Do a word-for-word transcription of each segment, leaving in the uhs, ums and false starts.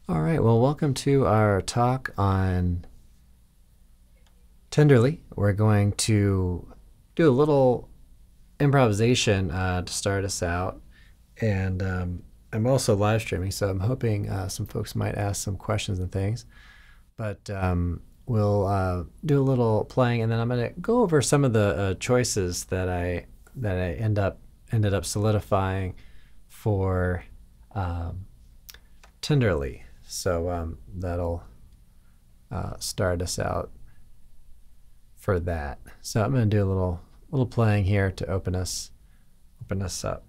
All right, well, welcome to our talk on Tenderly. We're going to do a little improvisation uh, to start us out. And um, I'm also live streaming, so I'm hoping uh, some folks might ask some questions and things. But um, we'll uh, do a little playing, and then I'm going to go over some of the uh, choices that I that I end up ended up solidifying for um, Tenderly. So um, that'll uh, start us out for that. So I'm going to do a little little playing here to open us open us up.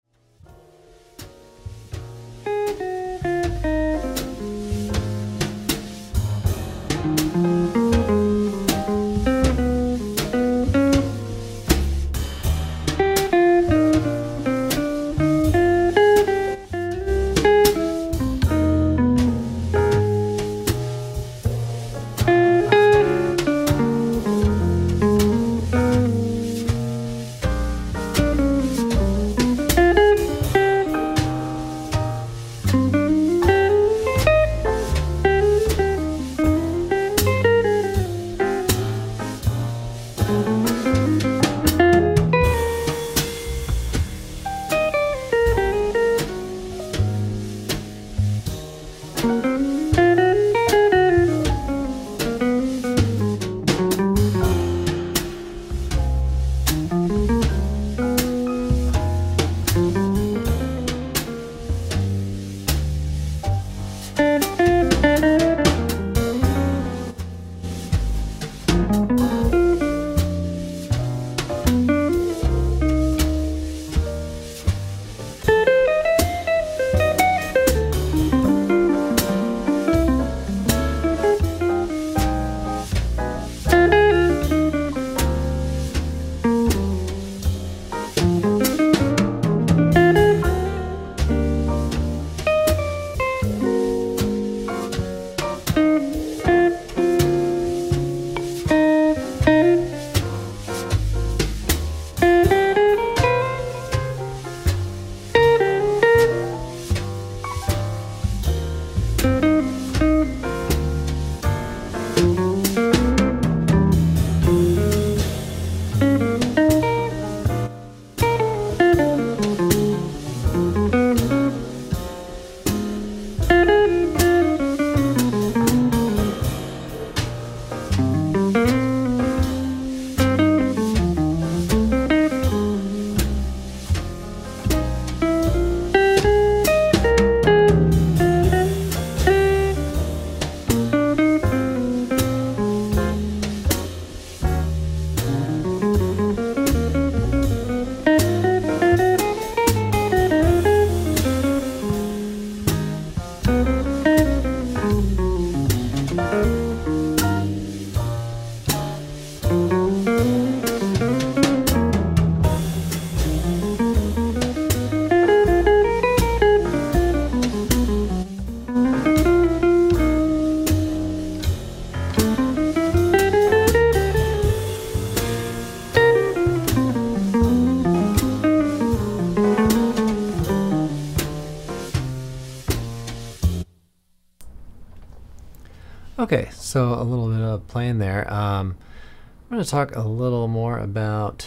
Okay, so a little bit of playing there. Um, I'm going to talk a little more about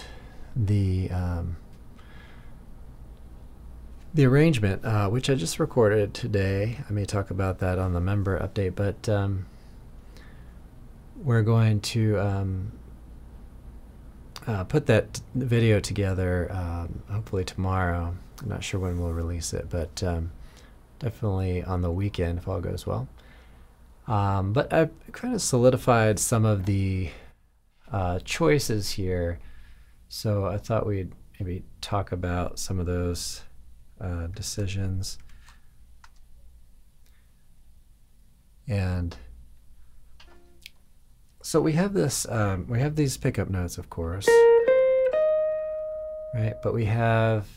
the um, the arrangement, uh, which I just recorded today. I may talk about that on the member update, but um, we're going to um, uh, put that video together um, hopefully tomorrow. I'm not sure when we'll release it, but um, definitely on the weekend if all goes well. Um, but I've kind of solidified some of the uh, choices here, so I thought we'd maybe talk about some of those uh, decisions. And so we have this, um, we have these pickup notes, of course, right? But we have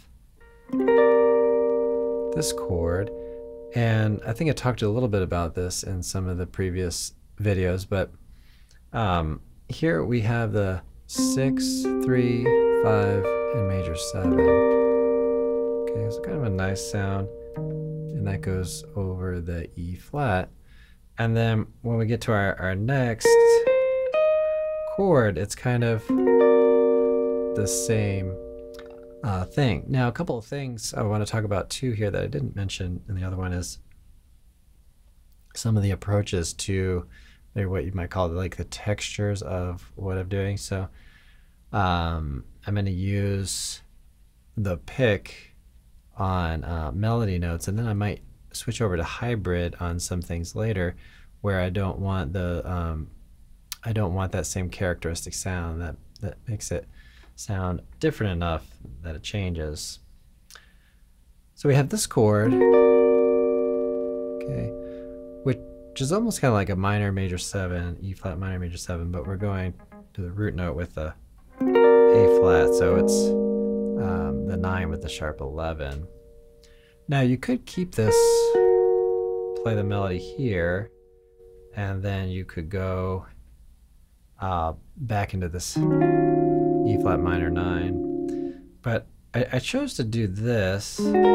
this chord. And I think I talked a little bit about this in some of the previous videos, but um, here we have the six, three, five, and major seven. Okay, so kind of a nice sound. and that goes over the E flat. And then when we get to our, our next chord, it's kind of the same uh, thing. Now, a couple of things I want to talk about too here that I didn't mention, and the other one is some of the approaches to maybe what you might call like the textures of what I'm doing. So um, I'm going to use the pick on uh, melody notes, and then I might switch over to hybrid on some things later where I don't want the um, I don't want that same characteristic sound that that makes it sound different enough that it changes. So we have this chord, okay, which is almost kind of like a minor major seven, E flat minor major seven, but we're going to the root note with the A flat, so it's um, the nine with the sharp eleven. Now you could keep this, play the melody here, and then you could go uh, back into this E flat minor nine. But I, I chose to do this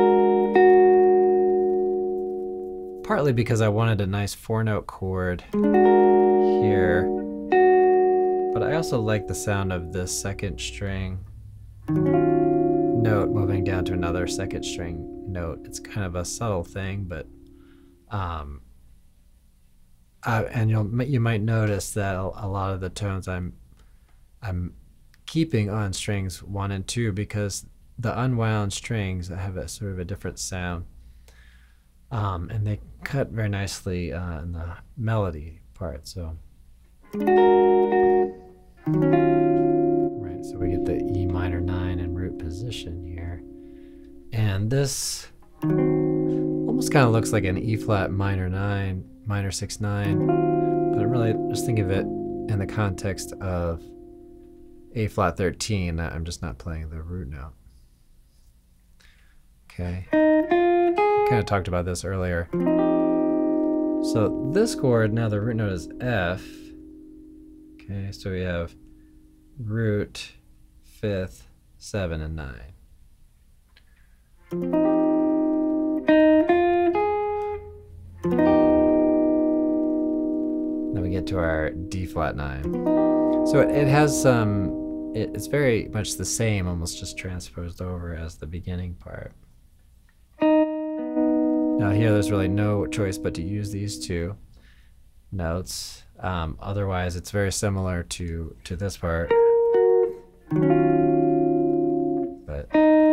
partly because I wanted a nice four note chord here, but I also like the sound of this second string note moving down to another second string note. It's kind of a subtle thing, but um, uh, and you'll you might notice that a, a lot of the tones I'm I'm keeping on strings one and two because the unwound strings have a sort of a different sound, um, and they cut very nicely uh, in the melody part. So right, so we get the E minor nine in root position here. And this almost kind of looks like an E flat minor nine, minor six nine, but I really just think of it in the context of A flat thirteen. I'm just not playing the root note. Okay, I kind of talked about this earlier. So this chord, now the root note is F. Okay, so we have root, fifth, seven, and nine. Then we get to our D flat nine. So it, it has some, it, it's very much the same, almost just transposed over as the beginning part. Now here there's really no choice but to use these two notes. Um, otherwise it's very similar to, to this part. But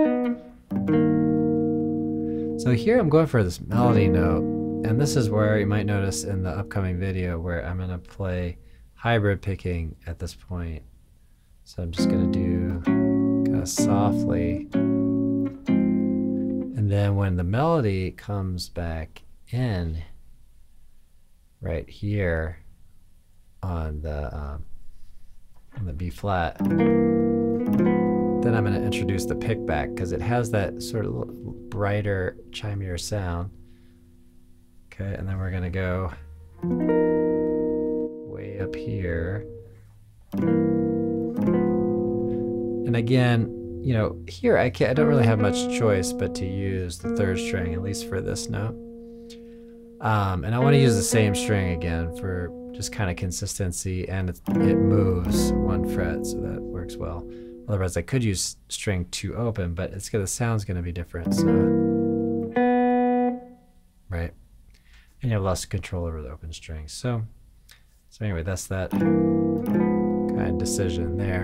so here I'm going for this melody note, and this is where you might notice in the upcoming video where I'm going to play hybrid picking at this point. So I'm just going to do kind of softly, and then when the melody comes back in right here on the um, on the B flat, then I'm going to introduce the pick back because it has that sort of brighter, chimier sound. Okay, and then we're going to go way up here. And again, you know, here I, can't, I don't really have much choice but to use the third string, at least for this note. Um, and I want to use the same string again for just kind of consistency, and it, it moves one fret, so that works well. Otherwise, I could use string two open, but it's gonna, the sound's going to be different. So, right, and you have less control over the open strings. So, so anyway, that's that kind of decision there.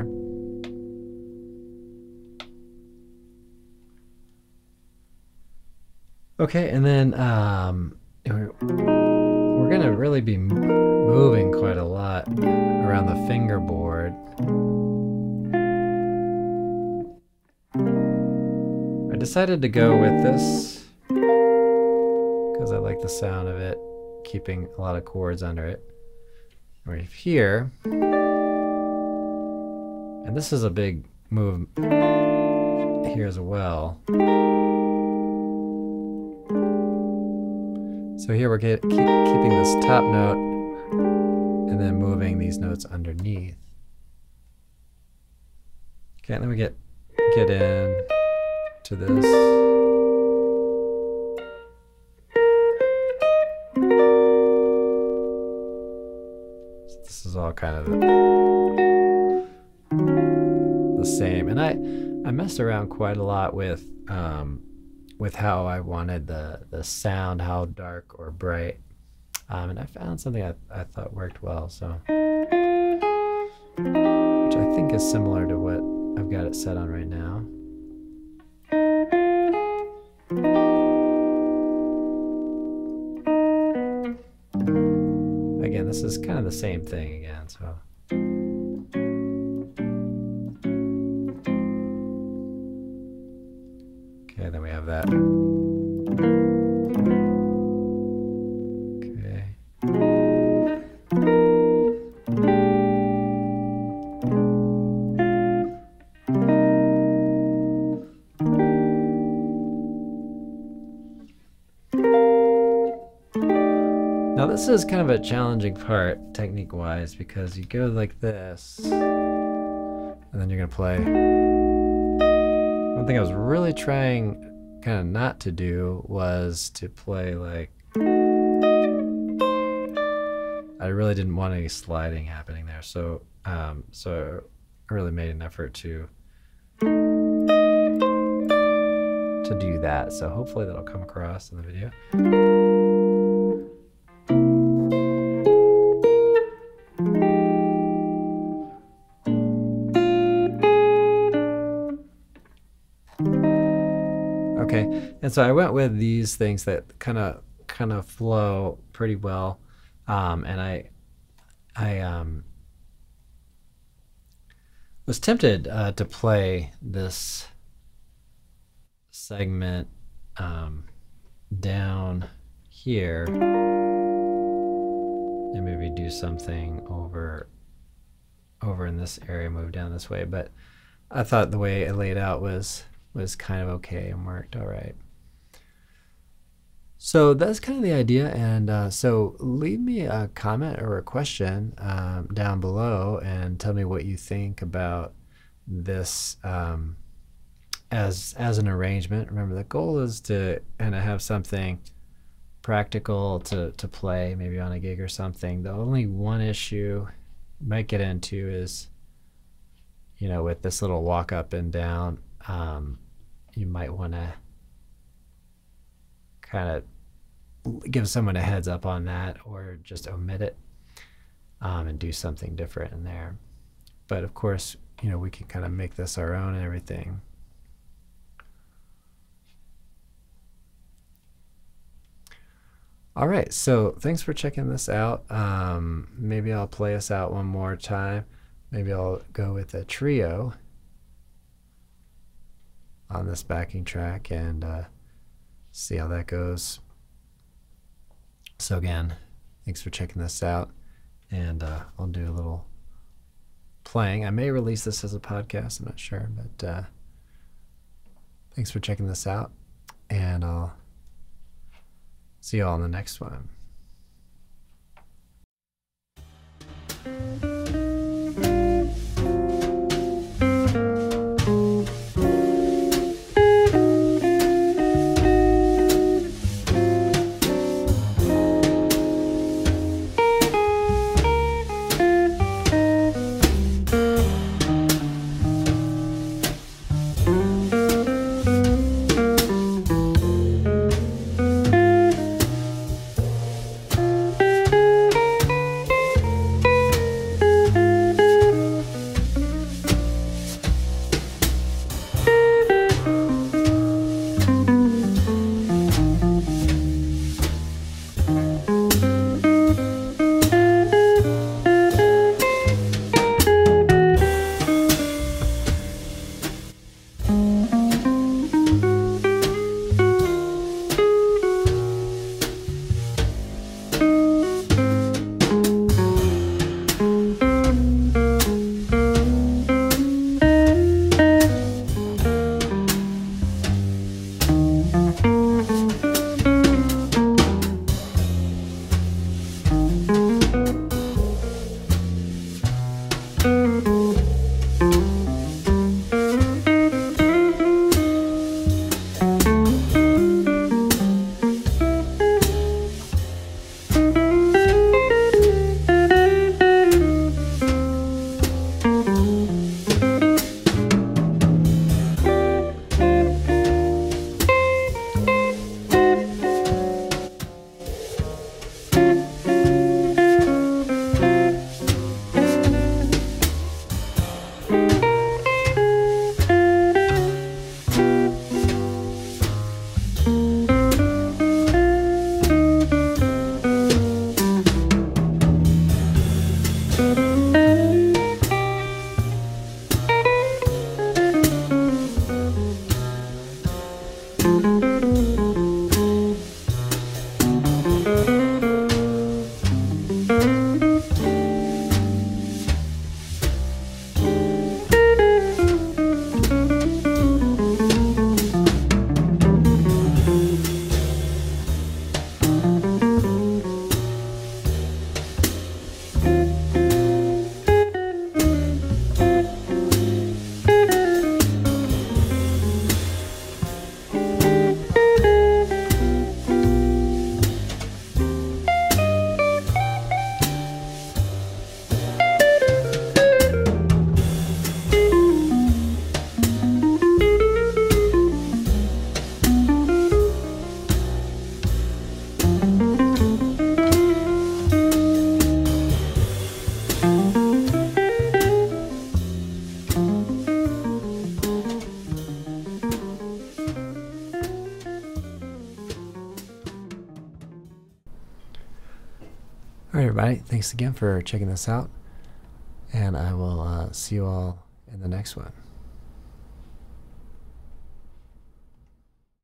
Okay, and then um, we're, we're going to really be moving quite a lot around the fingerboard. I decided to go with this because I like the sound of it, keeping a lot of chords under it. Right here, and this is a big move here as well. So here we're get, keep, keeping this top note and then moving these notes underneath. Okay, and then we get get in to this. this is all kind of the, the same. And I, I messed around quite a lot with um, with how I wanted the, the sound, how dark or bright. Um, and I found something I, I thought worked well, so which I think is similar to what I've got it set on right now. Again, this is kind of the same thing again, so. Okay, then we have that. Okay. Now this is kind of a challenging part technique-wise because you go like this, and then you're gonna play. One thing I was really trying kind of not to do was to play like, I really didn't want any sliding happening there, so um, so I really made an effort to to do that. So hopefully that'll come across in the video. Okay, and so I went with these things that kind of kind of flow pretty well, um, and I I um, was tempted uh, to play this segment um, down here and maybe do something over over in this area, move down this way, but I thought the way it laid out was was kind of okay and worked all right. So that's kind of the idea, and uh, so leave me a comment or a question um, down below and tell me what you think about this um, as as an arrangement. Remember, the goal is to kind of have something practical to, to play, maybe on a gig or something. The only one issue you might get into is, you know, with this little walk up and down, um, you might want to kind of give someone a heads up on that, or just omit it um, and do something different in there. But of course, you know, we can kind of make this our own and everything. All right, so thanks for checking this out. Um, maybe I'll play us out one more time. Maybe I'll go with a trio on this backing track and uh, see how that goes. So again, thanks for checking this out, and uh, I'll do a little playing. I may release this as a podcast, I'm not sure, but uh, thanks for checking this out, and I'll see you all in the next one. All right, everybody. Thanks again for checking this out. And I will uh, see you all in the next one.